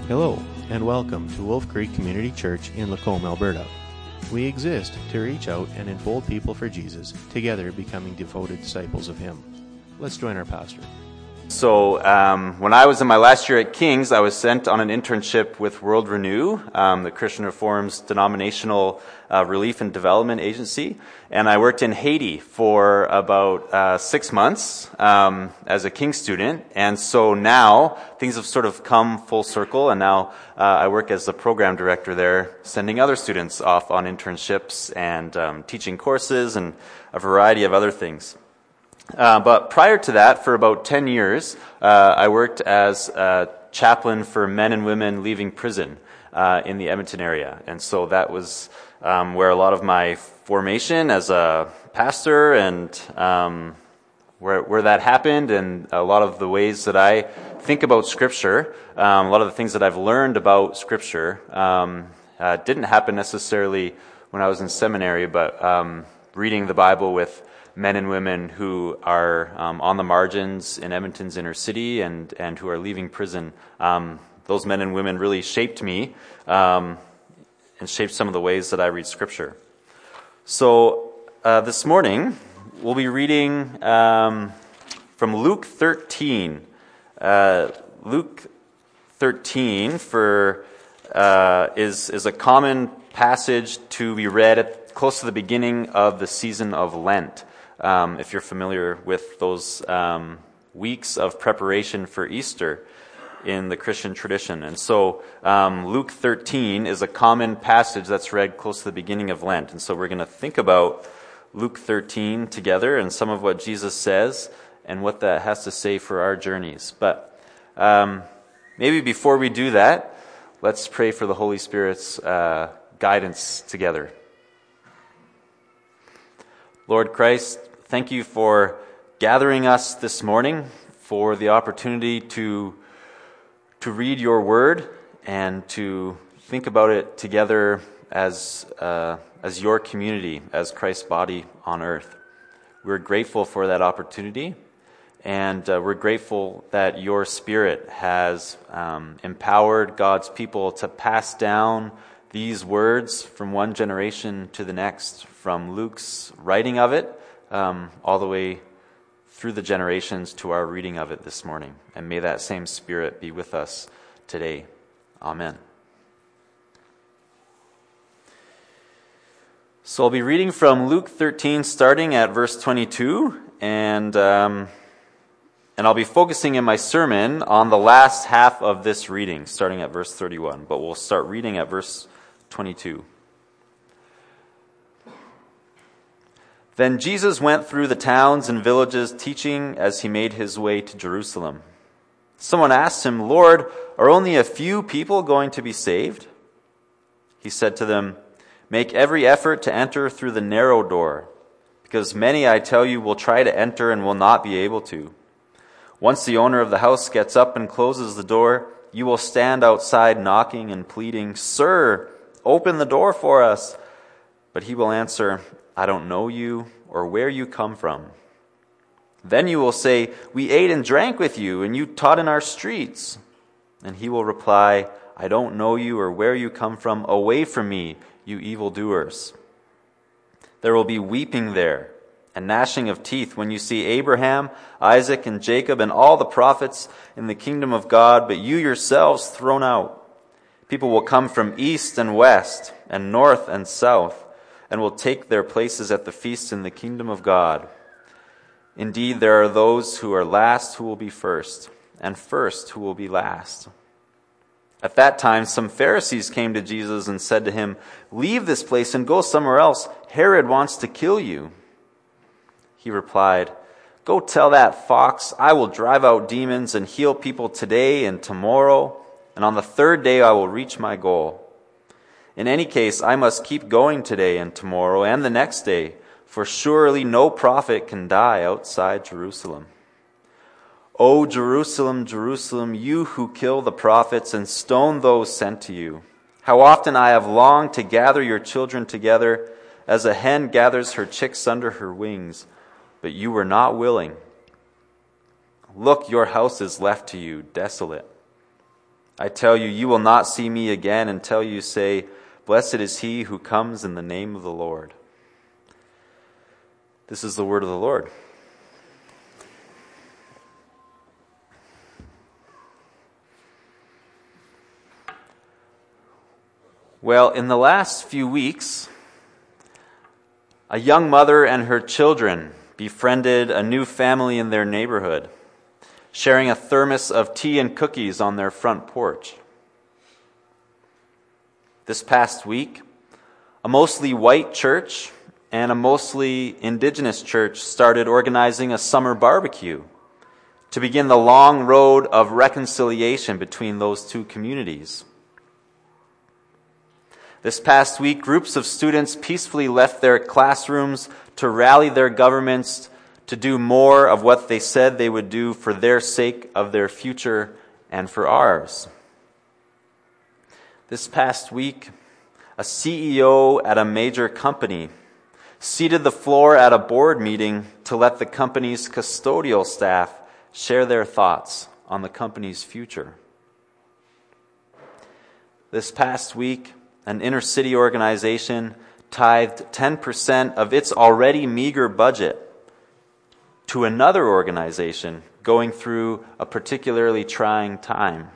Hello, and welcome to Wolf Creek Community Church in Lacombe, Alberta. We exist to reach out and enfold people for Jesus, together becoming devoted disciples of Him. Let's join our pastor. So when I was in my last year at King's, I was sent on an internship with World Renew, the Christian Reform's denominational relief and development agency. And I worked in Haiti for about 6 months as a King student. And so now things have sort of come full circle, and now I work as the program director there, sending other students off on internships and teaching courses and a variety of other things. But prior to that, for about 10 years, I worked as a chaplain for men and women leaving prison in the Edmonton area. And so that was where a lot of my formation as a pastor and where that happened, and a lot of the ways that I think about Scripture, a lot of the things that I've learned about Scripture didn't happen necessarily when I was in seminary, but reading the Bible with men and women who are on the margins in Edmonton's inner city and who are leaving prison. Those men and women really shaped me and shaped some of the ways that I read Scripture. So this morning, we'll be reading from Luke 13. Luke 13 is a common passage to be read close to the beginning of the season of Lent. If you're familiar with those weeks of preparation for Easter in the Christian tradition. And so Luke 13 is a common passage that's read close to the beginning of Lent. And so we're going to think about Luke 13 together and some of what Jesus says and what that has to say for our journeys. But maybe before we do that, let's pray for the Holy Spirit's guidance together. Lord Christ, thank you for gathering us this morning, for the opportunity to read your word and to think about it together as your community, as Christ's body on earth. We're grateful for that opportunity, and we're grateful that your Spirit has empowered God's people to pass down these words from one generation to the next, from Luke's writing of it all the way through the generations to our reading of it this morning. And may that same Spirit be with us today. Amen. So I'll be reading from Luke 13, starting at verse 22, and I'll be focusing in my sermon on the last half of this reading, starting at verse 31. But we'll start reading at verse 22. Then Jesus went through the towns and villages, teaching as he made his way to Jerusalem. Someone asked him, "Lord, are only a few people going to be saved?" He said to them, "Make every effort to enter through the narrow door, because many, I tell you, will try to enter and will not be able to. Once the owner of the house gets up and closes the door, you will stand outside knocking and pleading, 'Sir, open the door for us.' But he will answer, 'I don't know you or where you come from.' Then you will say, 'We ate and drank with you, and you taught in our streets.' And he will reply, 'I don't know you or where you come from. Away from me, you evildoers.' There will be weeping there and gnashing of teeth when you see Abraham, Isaac, and Jacob, and all the prophets in the kingdom of God, but you yourselves thrown out. People will come from east and west and north and south, and will take their places at the feast in the kingdom of God. Indeed, there are those who are last who will be first, and first who will be last." At that time, some Pharisees came to Jesus and said to him, "Leave this place and go somewhere else. Herod wants to kill you." He replied, "Go tell that fox, I will drive out demons and heal people today and tomorrow, and on the third day I will reach my goal. In any case, I must keep going today and tomorrow and the next day, for surely no prophet can die outside Jerusalem. O Jerusalem, Jerusalem, you who kill the prophets and stone those sent to you. How often I have longed to gather your children together as a hen gathers her chicks under her wings, but you were not willing. Look, your house is left to you desolate. I tell you, you will not see me again until you say, 'Blessed is he who comes in the name of the Lord.'" This is the word of the Lord. Well, in the last few weeks, a young mother and her children befriended a new family in their neighborhood, sharing a thermos of tea and cookies on their front porch. This past week, a mostly white church and a mostly indigenous church started organizing a summer barbecue to begin the long road of reconciliation between those two communities. This past week, groups of students peacefully left their classrooms to rally their governments to do more of what they said they would do for their sake of their future and for ours. This past week, a CEO at a major company ceded the floor at a board meeting to let the company's custodial staff share their thoughts on the company's future. This past week, an inner-city organization tithed 10% of its already meager budget to another organization going through a particularly trying time.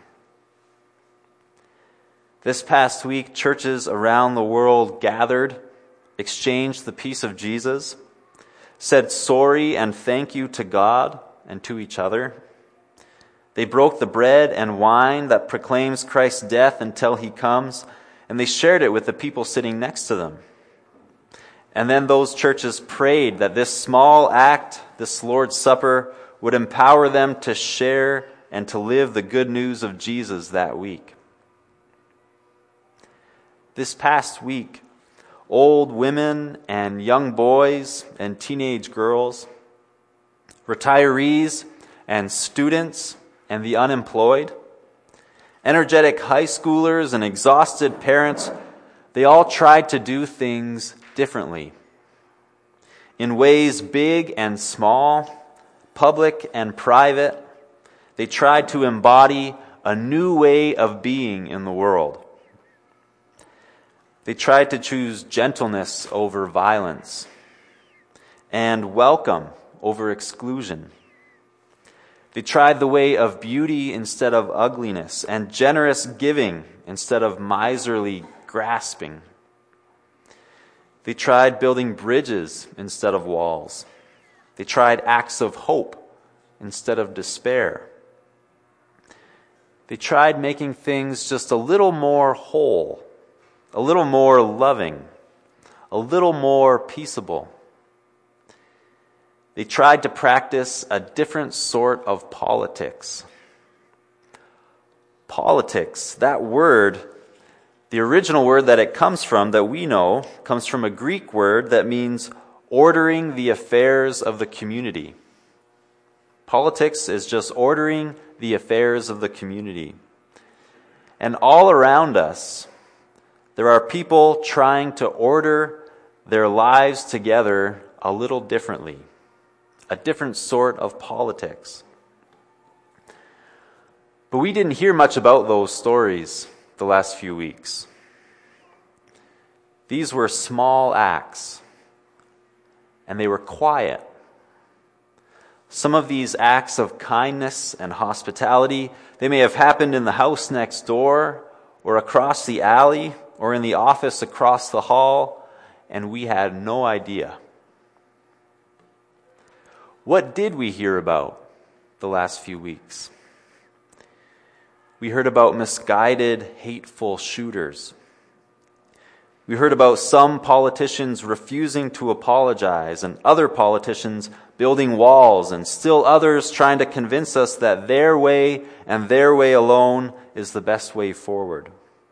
This past week, churches around the world gathered, exchanged the peace of Jesus, said sorry and thank you to God and to each other. They broke the bread and wine that proclaims Christ's death until he comes, and they shared it with the people sitting next to them. And then those churches prayed that this small act, this Lord's Supper, would empower them to share and to live the good news of Jesus that week. This past week, old women and young boys and teenage girls, retirees and students and the unemployed, energetic high schoolers and exhausted parents, they all tried to do things differently. In ways big and small, public and private, they tried to embody a new way of being in the world. They tried to choose gentleness over violence and welcome over exclusion. They tried the way of beauty instead of ugliness and generous giving instead of miserly grasping. They tried building bridges instead of walls. They tried acts of hope instead of despair. They tried making things just a little more whole, a little more loving, a little more peaceable. They tried to practice a different sort of politics. Politics, that word, the original word that it comes from, that we know, comes from a Greek word that means ordering the affairs of the community. Politics is just ordering the affairs of the community. And all around us, there are people trying to order their lives together a little differently. A different sort of politics. But we didn't hear much about those stories the last few weeks. These were small acts, and they were quiet. Some of these acts of kindness and hospitality, they may have happened in the house next door, or across the alley, or in the office across the hall, and we had no idea. What did we hear about the last few weeks? We heard about misguided, hateful shooters. We heard about some politicians refusing to apologize and other politicians building walls and still others trying to convince us that their way and their way alone is the best way forward.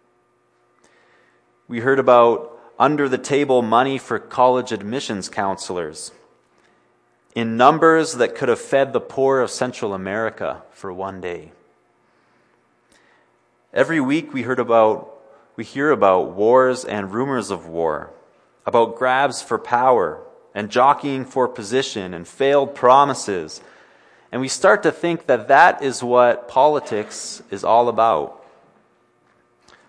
We heard about under-the-table money for college admissions counselors in numbers that could have fed the poor of Central America for one day. Every week we hear about wars and rumors of war, about grabs for power and jockeying for position and failed promises. And we start to think that that is what politics is all about.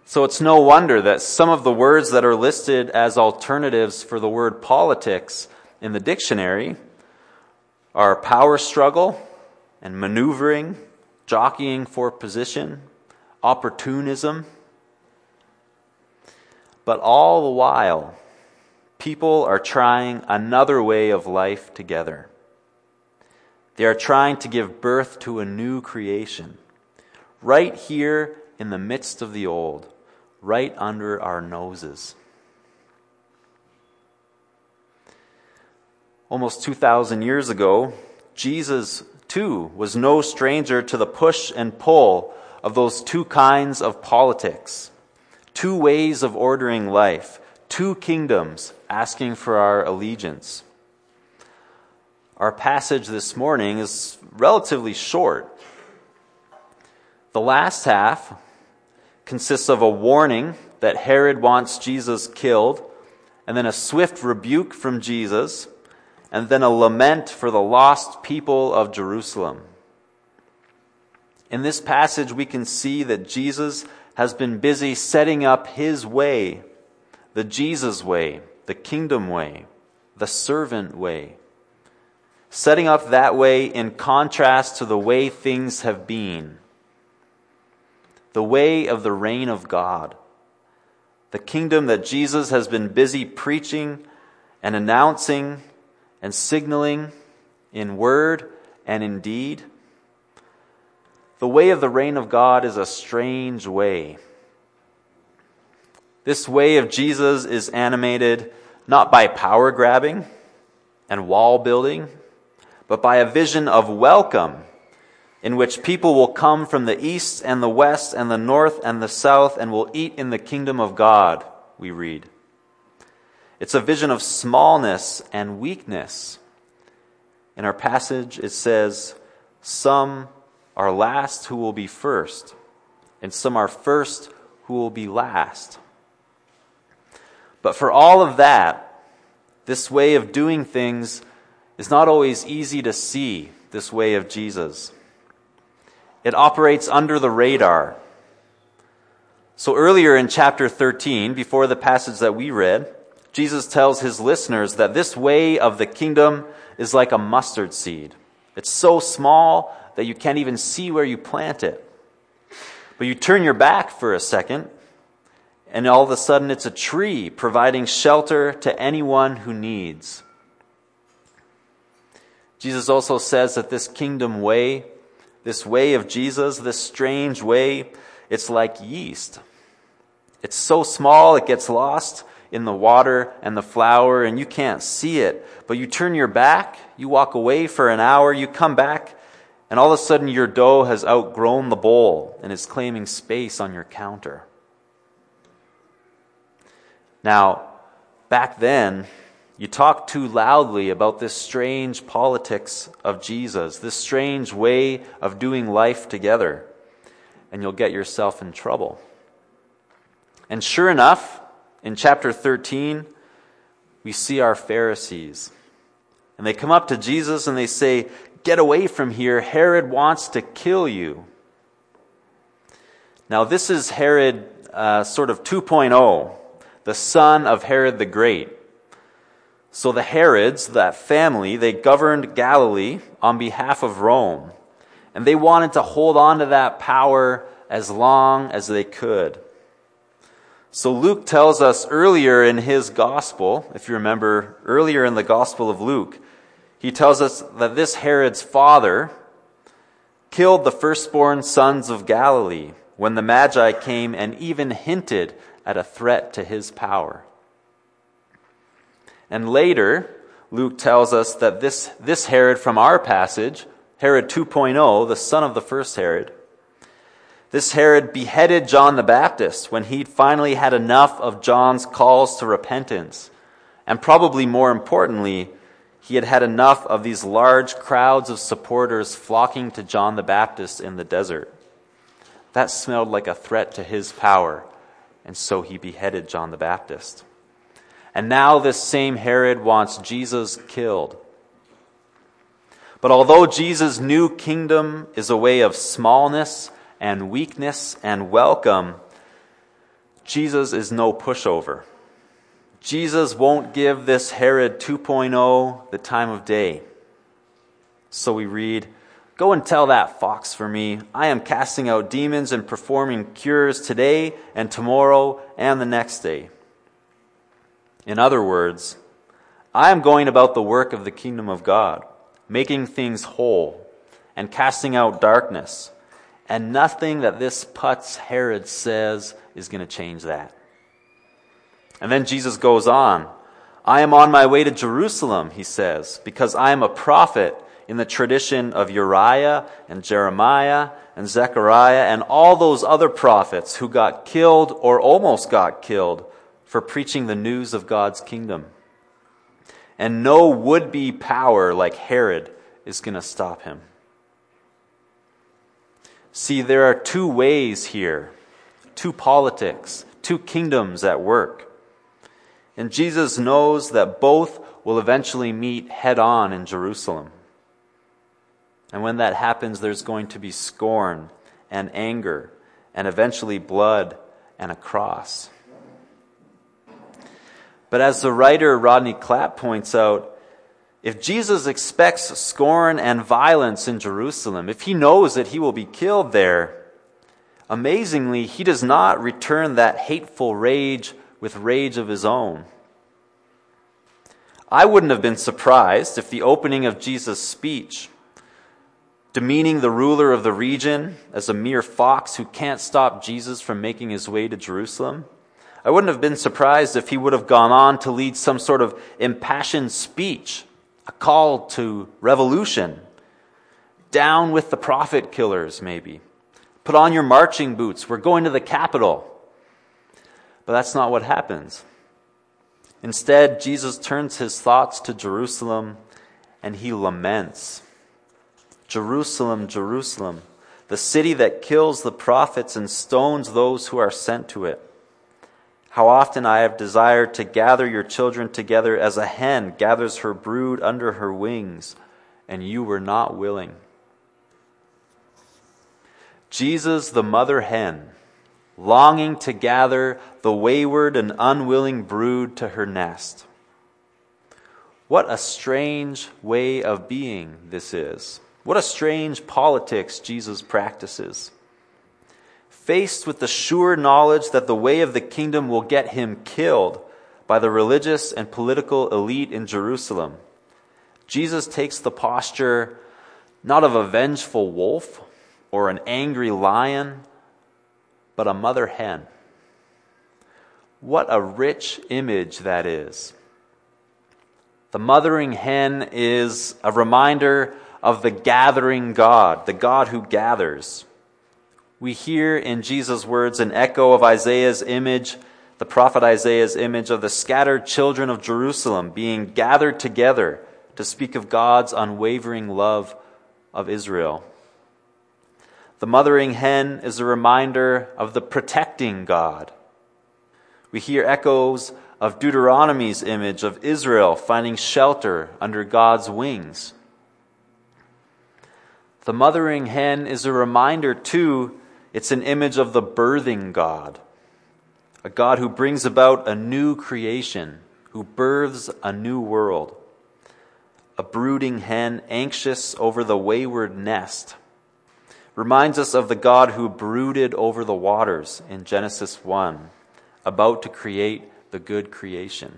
So it's no wonder that some of the words that are listed as alternatives for the word politics in the dictionary are power struggle and maneuvering, jockeying for position, opportunism. But all the while, people are trying another way of life together. They are trying to give birth to a new creation, right here in the midst of the old, right under our noses. Almost 2,000 years ago, Jesus, too, was no stranger to the push and pull of those two kinds of politics, two ways of ordering life, two kingdoms asking for our allegiance. Our passage this morning is relatively short. The last half consists of a warning that Herod wants Jesus killed, and then a swift rebuke from Jesus, and then a lament for the lost people of Jerusalem. In this passage, we can see that Jesus has been busy setting up his way, the Jesus way, the kingdom way, the servant way. Setting up that way in contrast to the way things have been. The way of the reign of God. The kingdom that Jesus has been busy preaching and announcing and signaling in word and in deed. The way of the reign of God is a strange way. This way of Jesus is animated not by power grabbing and wall building, but by a vision of welcome in which people will come from the east and the west and the north and the south and will eat in the kingdom of God, we read. It's a vision of smallness and weakness. In our passage, it says, some are last who will be first, and some are first who will be last. But for all of that, this way of doing things is not always easy to see, this way of Jesus. It operates under the radar. So earlier in chapter 13, before the passage that we read, Jesus tells his listeners that this way of the kingdom is like a mustard seed. It's so small that you can't even see where you plant it. But you turn your back for a second, and all of a sudden it's a tree providing shelter to anyone who needs. Jesus also says that this kingdom way, this way of Jesus, this strange way, it's like yeast. It's so small it gets lost in the water and the flour and you can't see it. But you turn your back, you walk away for an hour, you come back, and all of a sudden your dough has outgrown the bowl and is claiming space on your counter. Now, back then, you talk too loudly about this strange politics of Jesus, this strange way of doing life together, and you'll get yourself in trouble. And sure enough, in chapter 13, we see our Pharisees. And they come up to Jesus and they say, "Get away from here, Herod wants to kill you." Now this is Herod sort of 2.0, the son of Herod the Great. So the Herods, that family, they governed Galilee on behalf of Rome. And they wanted to hold on to that power as long as they could. So Luke tells us earlier in his gospel, if you remember earlier in the gospel of Luke, he tells us that this Herod's father killed the firstborn sons of Galilee when the Magi came and even hinted at a threat to his power. And later, Luke tells us that this Herod from our passage, Herod 2.0, the son of the first Herod, this Herod beheaded John the Baptist when he'd finally had enough of John's calls to repentance. And probably more importantly, he had had enough of these large crowds of supporters flocking to John the Baptist in the desert. That smelled like a threat to his power, and so he beheaded John the Baptist. And now this same Herod wants Jesus killed. But although Jesus' new kingdom is a way of smallness and weakness and welcome, Jesus is no pushover. Jesus won't give this Herod 2.0 the time of day. So we read, "Go and tell that fox for me, I am casting out demons and performing cures today and tomorrow and the next day." In other words, I am going about the work of the kingdom of God, making things whole and casting out darkness. And nothing that this putz Herod says is going to change that. And then Jesus goes on. "I am on my way to Jerusalem," he says, "because I am a prophet in the tradition of Uriah and Jeremiah and Zechariah and all those other prophets who got killed or almost got killed for preaching the news of God's kingdom. And no would-be power like Herod is going to stop him." See, there are two ways here, two politics, two kingdoms at work. And Jesus knows that both will eventually meet head-on in Jerusalem. And when that happens, there's going to be scorn and anger and eventually blood and a cross. But as the writer Rodney Clapp points out, if Jesus expects scorn and violence in Jerusalem, if he knows that he will be killed there, amazingly, he does not return that hateful rage with rage of his own. I wouldn't have been surprised if the opening of Jesus' speech, demeaning the ruler of the region as a mere fox who can't stop Jesus from making his way to Jerusalem, I wouldn't have been surprised if he would have gone on to lead some sort of impassioned speech, a call to revolution. Down with the prophet killers, maybe. Put on your marching boots. We're going to the capital. But that's not what happens. Instead, Jesus turns his thoughts to Jerusalem and he laments. "Jerusalem, Jerusalem, the city that kills the prophets and stones those who are sent to it. How often I have desired to gather your children together as a hen gathers her brood under her wings, and you were not willing." Jesus, the mother hen, longing to gather the wayward and unwilling brood to her nest. What a strange way of being this is. What a strange politics Jesus practices. Faced with the sure knowledge that the way of the kingdom will get him killed by the religious and political elite in Jerusalem, Jesus takes the posture not of a vengeful wolf or an angry lion, but a mother hen. What a rich image that is. The mothering hen is a reminder of the gathering God, the God who gathers. We hear in Jesus' words an echo of Isaiah's image, the prophet Isaiah's image of the scattered children of Jerusalem being gathered together to speak of God's unwavering love of Israel. The mothering hen is a reminder of the protecting God. We hear echoes of Deuteronomy's image of Israel finding shelter under God's wings. The mothering hen is a reminder, too, it's an image of the birthing God, a God who brings about a new creation, who births a new world. A brooding hen anxious over the wayward nest reminds us of the God who brooded over the waters in Genesis 1, about to create the good creation.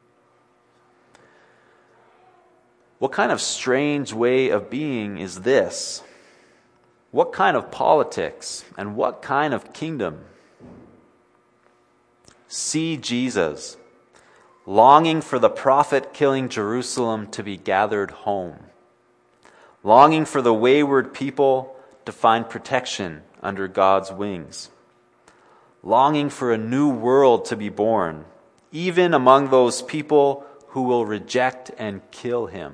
What kind of strange way of being is this? What kind of politics and what kind of kingdom? See Jesus, longing for the prophet-killing Jerusalem to be gathered home, longing for the wayward people to find protection under God's wings, longing for a new world to be born, even among those people who will reject and kill him.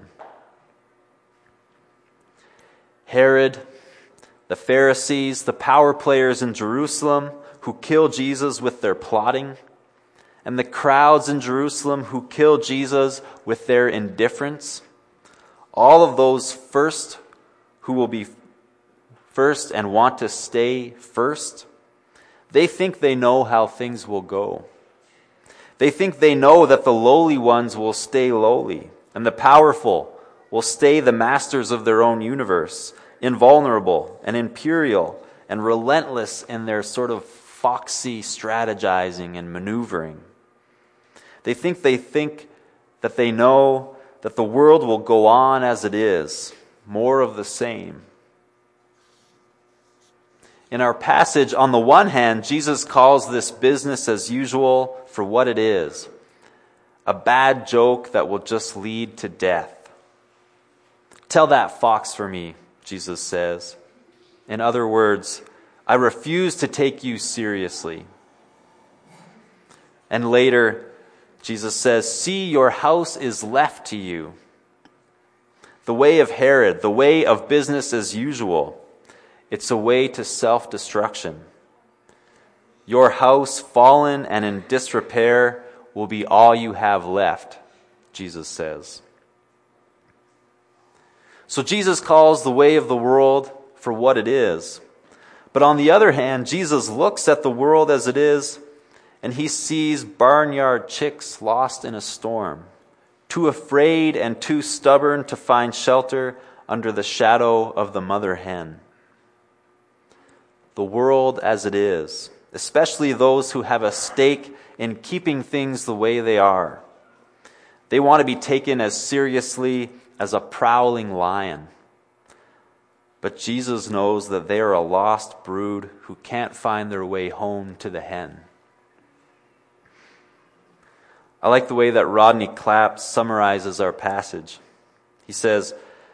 Herod, the Pharisees, the power players in Jerusalem who kill Jesus with their plotting, and the crowds in Jerusalem who kill Jesus with their indifference, all of those first who will be first and want to stay first, They think they know how things will go. They think they know that the lowly ones will stay lowly, and the powerful will stay the masters of their own universe, invulnerable and imperial and relentless in their sort of foxy strategizing and maneuvering. They think that they know that the world will go on as it is, more of the same. In our passage, on the one hand, Jesus calls this business as usual for what it is, a bad joke that will just lead to death. Tell that fox for me, Jesus says. In other words, I refuse to take you seriously. And later, Jesus says, see, your house is left to you. The way of Herod, the way of business as usual, it's a way to self-destruction. Your house, fallen and in disrepair, will be all you have left, Jesus says. So Jesus calls the way of the world for what it is. But on the other hand, Jesus looks at the world as it is, and he sees barnyard chicks lost in a storm, too afraid and too stubborn to find shelter under the shadow of the mother hen. The world as it is, especially those who have a stake in keeping things the way they are. They want to be taken as seriously as a prowling lion. But Jesus knows that they are a lost brood who can't find their way home to the hen. I like the way that Rodney Clapp summarizes our passage. He says,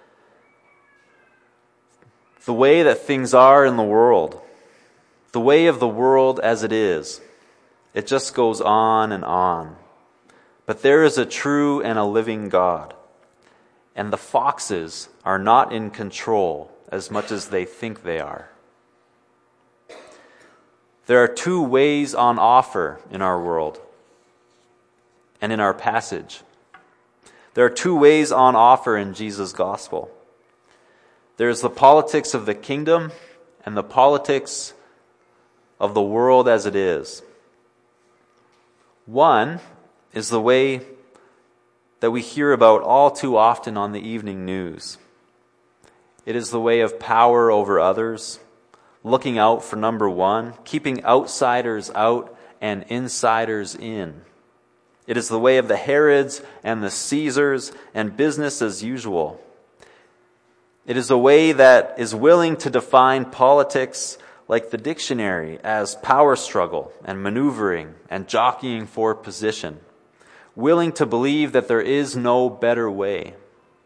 the way that things are in the world, the way of the world as it is, it just goes on and on. But there is a true and a living God. And the foxes are not in control as much as they think they are. There are two ways on offer in our world and in our passage. There are two ways on offer in Jesus' gospel. There's the politics of the kingdom and the politics of the world as it is. One is the way that we hear about all too often on the evening news. It is the way of power over others, looking out for number one, keeping outsiders out and insiders in. It is the way of the Herods and the Caesars and business as usual. It is a way that is willing to define politics like the dictionary as power struggle and maneuvering and jockeying for position, willing to believe that there is no better way.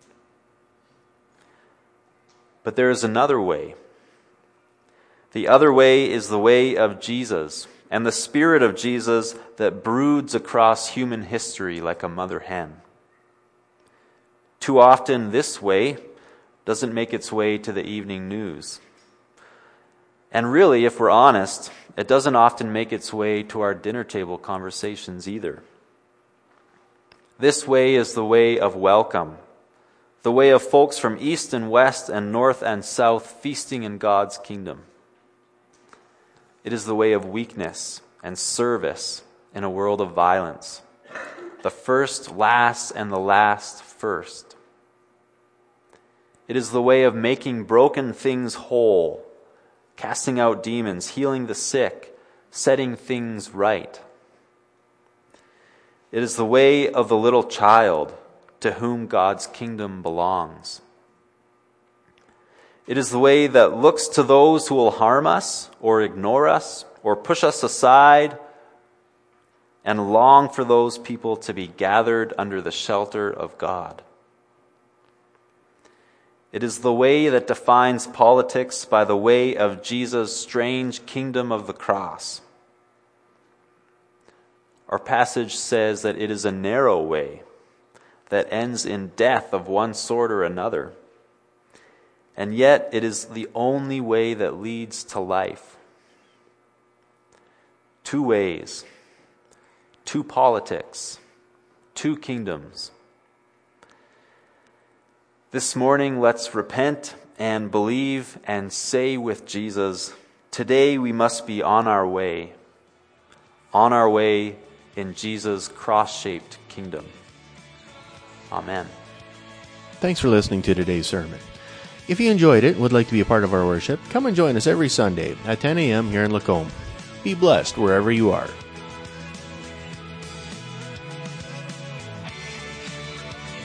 But there is another way. The other way is the way of Jesus and the Spirit of Jesus that broods across human history like a mother hen. Too often this way doesn't make its way to the evening news. And really, if we're honest, it doesn't often make its way to our dinner table conversations either. This way is the way of welcome, the way of folks from east and west and north and south feasting in God's kingdom. It is the way of weakness and service in a world of violence. The first last and the last first. It is the way of making broken things whole, casting out demons, healing the sick, setting things right. It is the way of the little child to whom God's kingdom belongs. It is the way that looks to those who will harm us or ignore us or push us aside and long for those people to be gathered under the shelter of God. It is the way that defines politics by the way of Jesus' strange kingdom of the cross. Our passage says that it is a narrow way that ends in death of one sort or another. And yet it is the only way that leads to life. Two ways, two politics, two kingdoms. This morning, let's repent and believe and say with Jesus, Today we must be on our way in Jesus' cross-shaped kingdom. Amen. Thanks for listening to today's sermon. If you enjoyed it and would like to be a part of our worship, come and join us every Sunday at 10 a.m. here in Lacombe. Be blessed wherever you are.